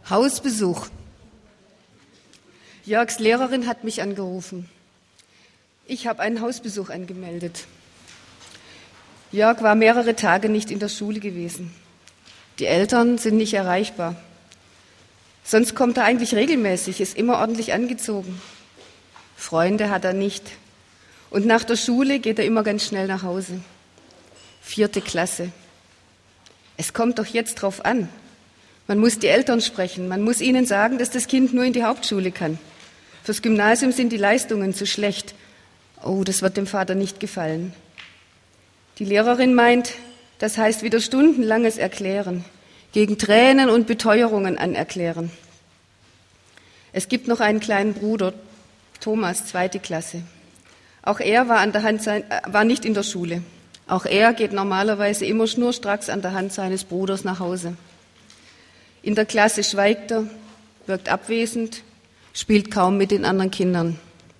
Hausbesuch. Jörgs Lehrerin hat mich angerufen. Ich habe einen Hausbesuch angemeldet. Jörg war mehrere Tage nicht in der Schule gewesen. Die Eltern sind nicht erreichbar. Sonst kommt er eigentlich regelmäßig, ist immer ordentlich angezogen. Freunde hat er nicht. Und nach der Schule geht er immer ganz schnell nach Hause. 4. Klasse. Es kommt doch jetzt drauf an. Man muss die Eltern sprechen. Man muss ihnen sagen, dass das Kind nur in die Hauptschule kann. Fürs Gymnasium sind die Leistungen zu schlecht. Oh, das wird dem Vater nicht gefallen. Die Lehrerin meint, das heißt wieder stundenlanges Erklären, gegen Tränen und Beteuerungen anerklären. Es gibt noch einen kleinen Bruder, Thomas, 2. Klasse. Auch er war nicht in der Schule. Auch er geht normalerweise immer schnurstracks an der Hand seines Bruders nach Hause. In der Klasse schweigt er, wirkt abwesend, spielt kaum mit den anderen Kindern.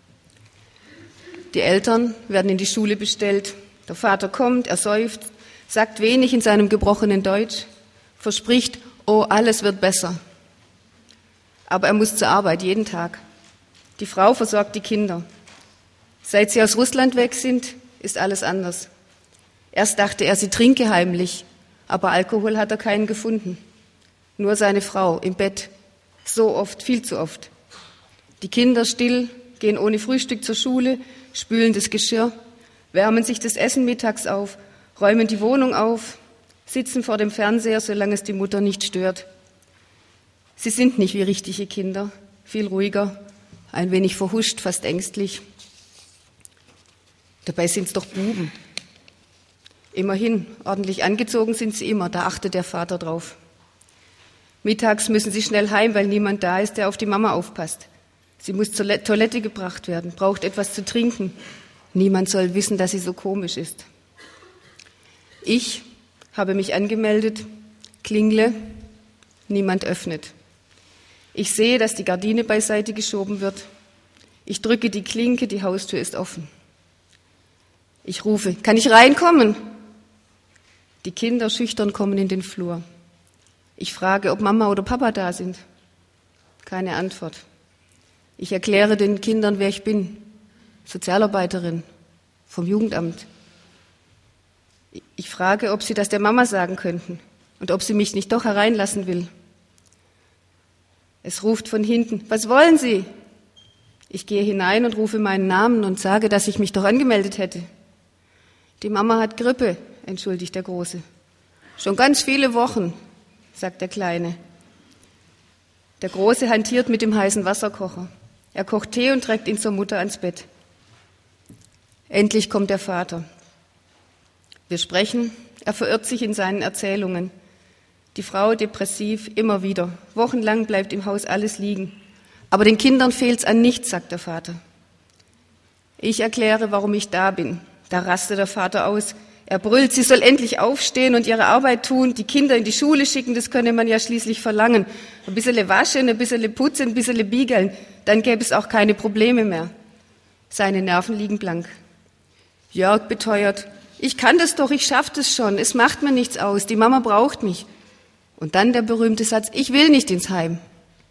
Die Eltern werden in die Schule bestellt. Der Vater kommt, er seufzt, sagt wenig in seinem gebrochenen Deutsch, verspricht, oh, alles wird besser. Aber er muss zur Arbeit, jeden Tag. Die Frau versorgt die Kinder. Seit sie aus Russland weg sind, ist alles anders. Erst dachte er, sie trinke heimlich, aber Alkohol hat er keinen gefunden. Nur seine Frau im Bett, so oft, viel zu oft. Die Kinder still, gehen ohne Frühstück zur Schule, spülen das Geschirr, wärmen sich das Essen mittags auf, räumen die Wohnung auf, sitzen vor dem Fernseher, solange es die Mutter nicht stört. Sie sind nicht wie richtige Kinder, viel ruhiger, ein wenig verhuscht, fast ängstlich. Dabei sind es doch Buben. Immerhin, ordentlich angezogen sind sie immer, da achtet der Vater drauf. Mittags müssen sie schnell heim, weil niemand da ist, der auf die Mama aufpasst. Sie muss zur Toilette gebracht werden, braucht etwas zu trinken. Niemand soll wissen, dass sie so komisch ist. Ich habe mich angemeldet, klingle, niemand öffnet. Ich sehe, dass die Gardine beiseite geschoben wird. Ich drücke die Klinke, die Haustür ist offen. Ich rufe, kann ich reinkommen? Die Kinder schüchtern kommen in den Flur. Ich frage, ob Mama oder Papa da sind. Keine Antwort. Ich erkläre den Kindern, wer ich bin. Sozialarbeiterin vom Jugendamt. Ich frage, ob sie das der Mama sagen könnten und ob sie mich nicht doch hereinlassen will. Es ruft von hinten, was wollen Sie? Ich gehe hinein und rufe meinen Namen und sage, dass ich mich doch angemeldet hätte. Die Mama hat Grippe, entschuldigt der Große. Schon ganz viele Wochen, sagt der Kleine. Der Große hantiert mit dem heißen Wasserkocher. Er kocht Tee und trägt ihn zur Mutter ans Bett. Endlich kommt der Vater. Wir sprechen, er verirrt sich in seinen Erzählungen. Die Frau depressiv, immer wieder. Wochenlang bleibt im Haus alles liegen. Aber den Kindern fehlt's an nichts, sagt der Vater. Ich erkläre, warum ich da bin. Da rastet der Vater aus. Er brüllt, sie soll endlich aufstehen und ihre Arbeit tun, die Kinder in die Schule schicken, das könne man ja schließlich verlangen. Ein bisschen waschen, ein bisschen putzen, ein bisschen biegeln, dann gäbe es auch keine Probleme mehr. Seine Nerven liegen blank. Jörg beteuert, ich kann das doch, ich schaff das schon, es macht mir nichts aus, die Mama braucht mich. Und dann der berühmte Satz, ich will nicht ins Heim.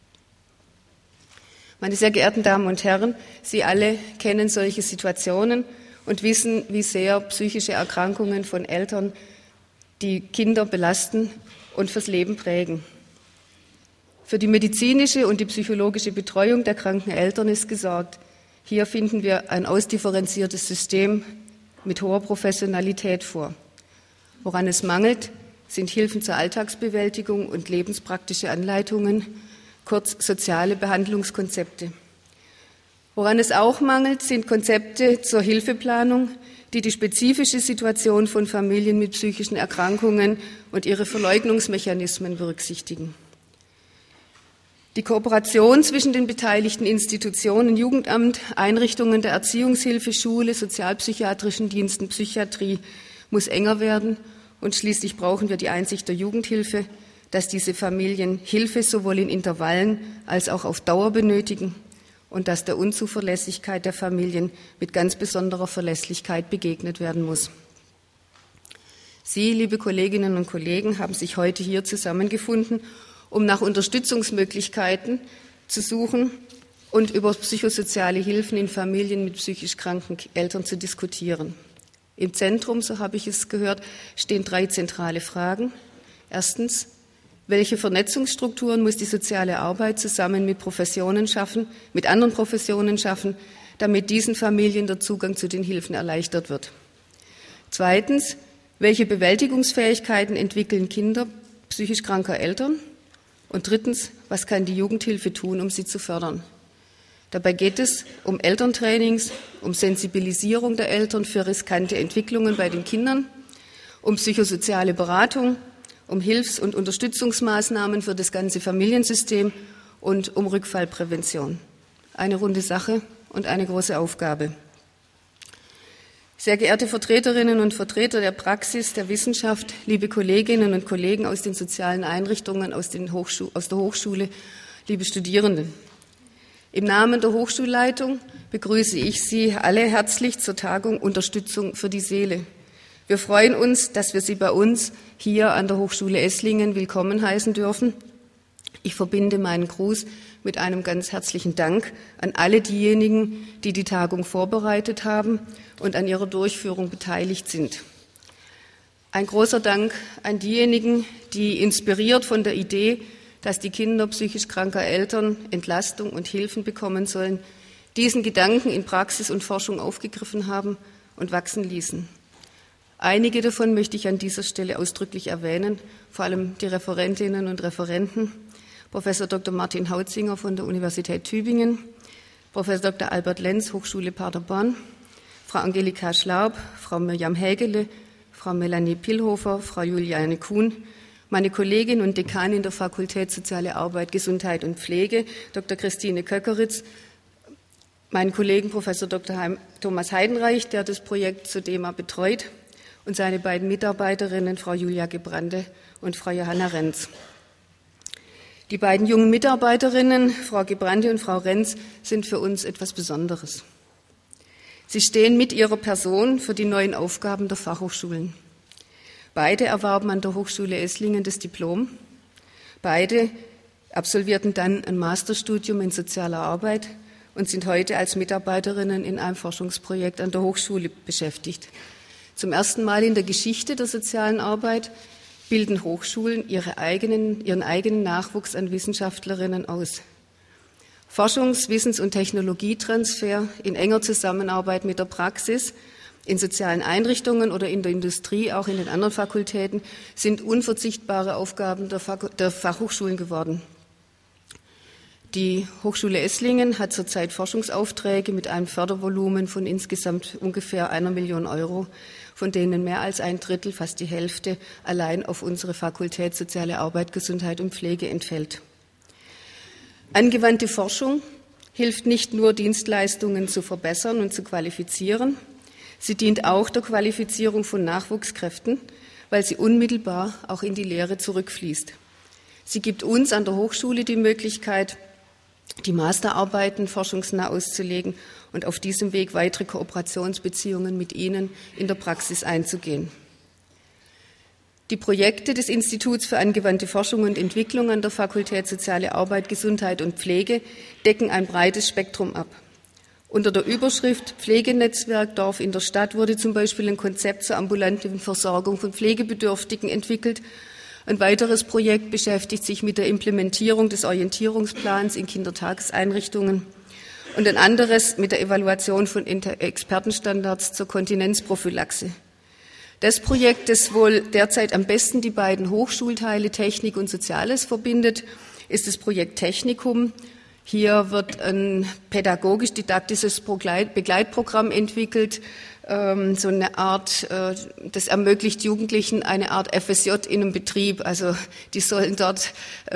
Meine sehr geehrten Damen und Herren, Sie alle kennen solche Situationen und wissen, wie sehr psychische Erkrankungen von Eltern die Kinder belasten und fürs Leben prägen. Für die medizinische und die psychologische Betreuung der kranken Eltern ist gesorgt. Hier finden wir ein ausdifferenziertes System mit hoher Professionalität vor. Woran es mangelt, sind Hilfen zur Alltagsbewältigung und lebenspraktische Anleitungen, kurz soziale Behandlungskonzepte. Woran es auch mangelt, sind Konzepte zur Hilfeplanung, die die spezifische Situation von Familien mit psychischen Erkrankungen und ihre Verleugnungsmechanismen berücksichtigen. Die Kooperation zwischen den beteiligten Institutionen, Jugendamt, Einrichtungen der Erziehungshilfe, Schule, sozialpsychiatrischen Diensten, Psychiatrie muss enger werden und schließlich brauchen wir die Einsicht der Jugendhilfe, dass diese Familien Hilfe sowohl in Intervallen als auch auf Dauer benötigen und dass der Unzuverlässigkeit der Familien mit ganz besonderer Verlässlichkeit begegnet werden muss. Sie, liebe Kolleginnen und Kollegen, haben sich heute hier zusammengefunden, um nach Unterstützungsmöglichkeiten zu suchen und über psychosoziale Hilfen in Familien mit psychisch kranken Eltern zu diskutieren. Im Zentrum, so habe ich es gehört, stehen 3 zentrale Fragen. Erstens, welche Vernetzungsstrukturen muss die soziale Arbeit zusammen mit anderen Professionen schaffen, damit diesen Familien der Zugang zu den Hilfen erleichtert wird? Zweitens, welche Bewältigungsfähigkeiten entwickeln Kinder psychisch kranker Eltern? Und drittens, was kann die Jugendhilfe tun, um sie zu fördern? Dabei geht es um Elterntrainings, um Sensibilisierung der Eltern für riskante Entwicklungen bei den Kindern, um psychosoziale Beratung, um Hilfs- und Unterstützungsmaßnahmen für das ganze Familiensystem und um Rückfallprävention. Eine runde Sache und eine große Aufgabe. Sehr geehrte Vertreterinnen und Vertreter der Praxis, der Wissenschaft, liebe Kolleginnen und Kollegen aus den sozialen Einrichtungen, aus der Hochschule, liebe Studierenden. Im Namen der Hochschulleitung begrüße ich Sie alle herzlich zur Tagung Unterstützung für die Seele. Wir freuen uns, dass wir Sie bei uns hier an der Hochschule Esslingen willkommen heißen dürfen. Ich verbinde meinen Gruß mit einem ganz herzlichen Dank an alle diejenigen, die die Tagung vorbereitet haben und an ihrer Durchführung beteiligt sind. Ein großer Dank an diejenigen, die inspiriert von der Idee, dass die Kinder psychisch kranker Eltern Entlastung und Hilfen bekommen sollen, diesen Gedanken in Praxis und Forschung aufgegriffen haben und wachsen ließen. Einige davon möchte ich an dieser Stelle ausdrücklich erwähnen, vor allem die Referentinnen und Referenten, Professor Dr. Martin Hautzinger von der Universität Tübingen, Professor Dr. Albert Lenz, Hochschule Paderborn, Frau Angelika Schlaub, Frau Mirjam Hägele, Frau Melanie Pillhofer, Frau Juliane Kuhn, meine Kollegin und Dekanin der Fakultät Soziale Arbeit, Gesundheit und Pflege, Dr. Christine Köckeritz, meinen Kollegen Professor Dr. Thomas Heidenreich, der das Projekt Zodema betreut, und seine beiden Mitarbeiterinnen, Frau Julia Gebrande und Frau Johanna Renz. Die beiden jungen Mitarbeiterinnen, Frau Gebrande und Frau Renz, sind für uns etwas Besonderes. Sie stehen mit ihrer Person für die neuen Aufgaben der Fachhochschulen. Beide erwarben an der Hochschule Esslingen das Diplom. Beide absolvierten dann ein Masterstudium in sozialer Arbeit und sind heute als Mitarbeiterinnen in einem Forschungsprojekt an der Hochschule beschäftigt. Zum ersten Mal in der Geschichte der sozialen Arbeit bilden Hochschulen ihren eigenen Nachwuchs an Wissenschaftlerinnen aus. Forschungs-, Wissens- und Technologietransfer in enger Zusammenarbeit mit der Praxis in sozialen Einrichtungen oder in der Industrie, auch in den anderen Fakultäten, sind unverzichtbare Aufgaben der Fachhochschulen geworden. Die Hochschule Esslingen hat zurzeit Forschungsaufträge mit einem Fördervolumen von insgesamt ungefähr 1 Million Euro, von denen mehr als 1/3, fast die Hälfte, allein auf unsere Fakultät Soziale Arbeit, Gesundheit und Pflege entfällt. Angewandte Forschung hilft nicht nur, Dienstleistungen zu verbessern und zu qualifizieren, sie dient auch der Qualifizierung von Nachwuchskräften, weil sie unmittelbar auch in die Lehre zurückfließt. Sie gibt uns an der Hochschule die Möglichkeit, die Masterarbeiten forschungsnah auszulegen und auf diesem Weg weitere Kooperationsbeziehungen mit Ihnen in der Praxis einzugehen. Die Projekte des Instituts für angewandte Forschung und Entwicklung an der Fakultät Soziale Arbeit, Gesundheit und Pflege decken ein breites Spektrum ab. Unter der Überschrift Pflegenetzwerk Dorf in der Stadt wurde zum Beispiel ein Konzept zur ambulanten Versorgung von Pflegebedürftigen entwickelt. Ein weiteres Projekt beschäftigt sich mit der Implementierung des Orientierungsplans in Kindertageseinrichtungen und ein anderes mit der Evaluation von Expertenstandards zur Kontinenzprophylaxe. Das Projekt, das wohl derzeit am besten die beiden Hochschulteile Technik und Soziales verbindet, ist das Projekt Technikum. Hier wird ein pädagogisch-didaktisches Begleitprogramm entwickelt, so eine Art, das ermöglicht Jugendlichen eine Art FSJ in einem Betrieb. Also die sollen dort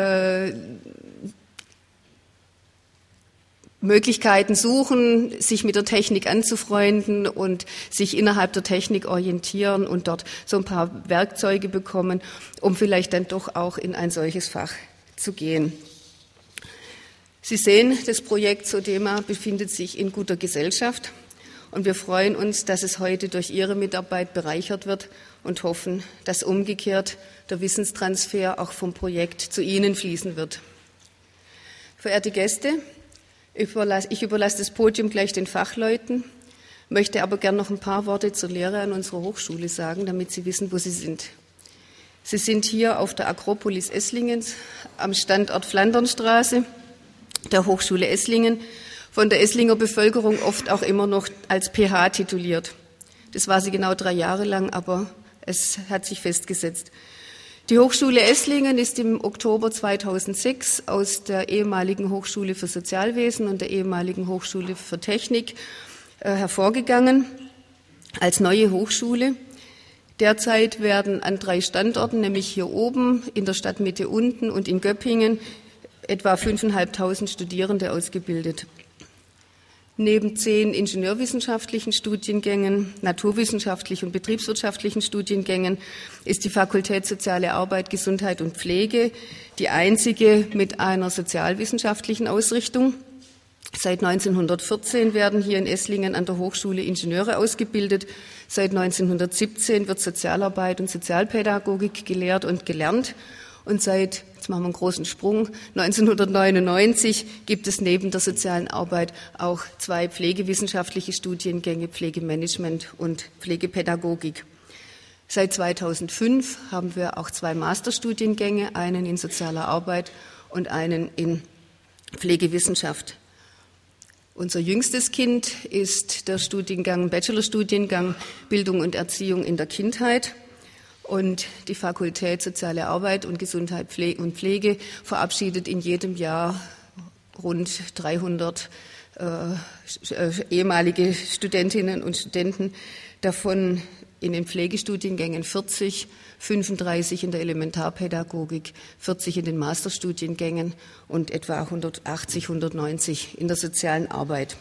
Möglichkeiten suchen, sich mit der Technik anzufreunden und sich innerhalb der Technik orientieren und dort so ein paar Werkzeuge bekommen, um vielleicht dann doch auch in ein solches Fach zu gehen. Sie sehen, das Projekt Zodema befindet sich in guter Gesellschaft Und wir freuen uns, dass es heute durch Ihre Mitarbeit bereichert wird und hoffen, dass umgekehrt der Wissenstransfer auch vom Projekt zu Ihnen fließen wird. Verehrte Gäste, ich überlasse das Podium gleich den Fachleuten, möchte aber gern noch ein paar Worte zur Lehre an unserer Hochschule sagen, damit Sie wissen, wo Sie sind. Sie sind hier auf der Akropolis Esslingen am Standort Flandernstraße der Hochschule Esslingen, von der Esslinger Bevölkerung oft auch immer noch als PH tituliert. Das war sie genau 3 Jahre lang, aber es hat sich festgesetzt. Die Hochschule Esslingen ist im Oktober 2006 aus der ehemaligen Hochschule für Sozialwesen und der ehemaligen Hochschule für Technik hervorgegangen als neue Hochschule. Derzeit werden an 3 Standorten, nämlich hier oben, in der Stadtmitte unten und in Göppingen, etwa 5.500 Studierende ausgebildet. Neben 10 ingenieurwissenschaftlichen Studiengängen, naturwissenschaftlichen und betriebswirtschaftlichen Studiengängen ist die Fakultät Soziale Arbeit, Gesundheit und Pflege die einzige mit einer sozialwissenschaftlichen Ausrichtung. Seit 1914 werden hier in Esslingen an der Hochschule Ingenieure ausgebildet. Seit 1917 wird Sozialarbeit und Sozialpädagogik gelehrt und gelernt. Und seit, jetzt machen wir einen großen Sprung, 1999 gibt es neben der sozialen Arbeit auch 2 pflegewissenschaftliche Studiengänge, Pflegemanagement und Pflegepädagogik. Seit 2005 haben wir auch 2 Masterstudiengänge, einen in sozialer Arbeit und einen in Pflegewissenschaft. Unser jüngstes Kind ist der Bachelorstudiengang Bildung und Erziehung in der Kindheit. Und die Fakultät Soziale Arbeit und Gesundheit und Pflege verabschiedet in jedem Jahr rund 300 ehemalige Studentinnen und Studenten, davon in den Pflegestudiengängen 40, 35 in der Elementarpädagogik, 40 in den Masterstudiengängen und etwa 180, 190 in der sozialen Arbeit.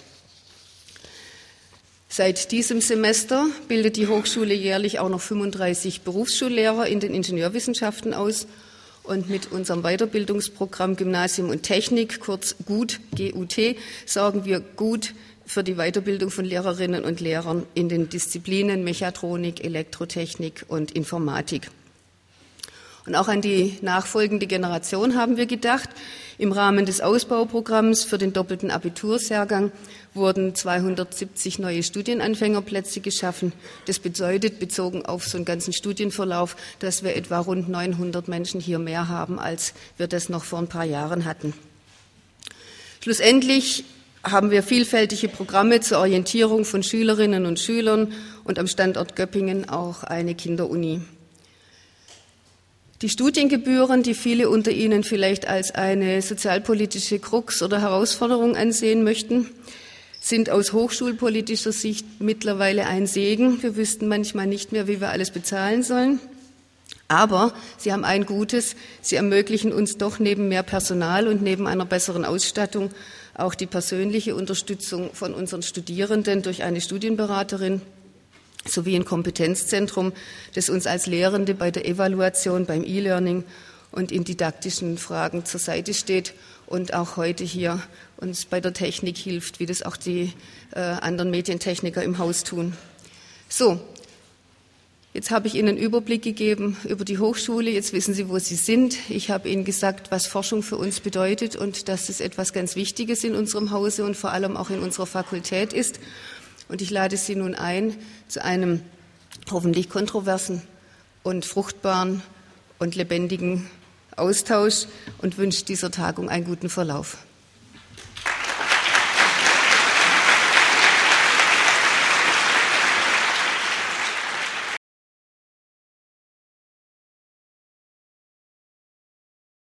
Seit diesem Semester bildet die Hochschule jährlich auch noch 35 Berufsschullehrer in den Ingenieurwissenschaften aus. Und mit unserem Weiterbildungsprogramm Gymnasium und Technik, kurz GUT, GUT, sorgen wir gut für die Weiterbildung von Lehrerinnen und Lehrern in den Disziplinen Mechatronik, Elektrotechnik und Informatik. Und auch an die nachfolgende Generation haben wir gedacht. Im Rahmen des Ausbauprogramms für den doppelten Abitursjahrgang wurden 270 neue Studienanfängerplätze geschaffen. Das bedeutet, bezogen auf so einen ganzen Studienverlauf, dass wir etwa rund 900 Menschen hier mehr haben, als wir das noch vor ein paar Jahren hatten. Schlussendlich haben wir vielfältige Programme zur Orientierung von Schülerinnen und Schülern und am Standort Göppingen auch eine Kinderuni. Die Studiengebühren, die viele unter Ihnen vielleicht als eine sozialpolitische Krux oder Herausforderung ansehen möchten, sind aus hochschulpolitischer Sicht mittlerweile ein Segen. Wir wüssten manchmal nicht mehr, wie wir alles bezahlen sollen. Aber sie haben ein Gutes, sie ermöglichen uns doch neben mehr Personal und neben einer besseren Ausstattung auch die persönliche Unterstützung von unseren Studierenden durch eine Studienberaterin sowie ein Kompetenzzentrum, das uns als Lehrende bei der Evaluation, beim E-Learning und in didaktischen Fragen zur Seite steht und auch heute hier uns bei der Technik hilft, wie das auch die anderen Medientechniker im Haus tun. So, jetzt habe ich Ihnen einen Überblick gegeben über die Hochschule. Jetzt wissen Sie, wo Sie sind. Ich habe Ihnen gesagt, was Forschung für uns bedeutet und dass es etwas ganz Wichtiges in unserem Hause und vor allem auch in unserer Fakultät ist. Und ich lade Sie nun ein zu einem hoffentlich kontroversen und fruchtbaren und lebendigen Austausch und wünsche dieser Tagung einen guten Verlauf.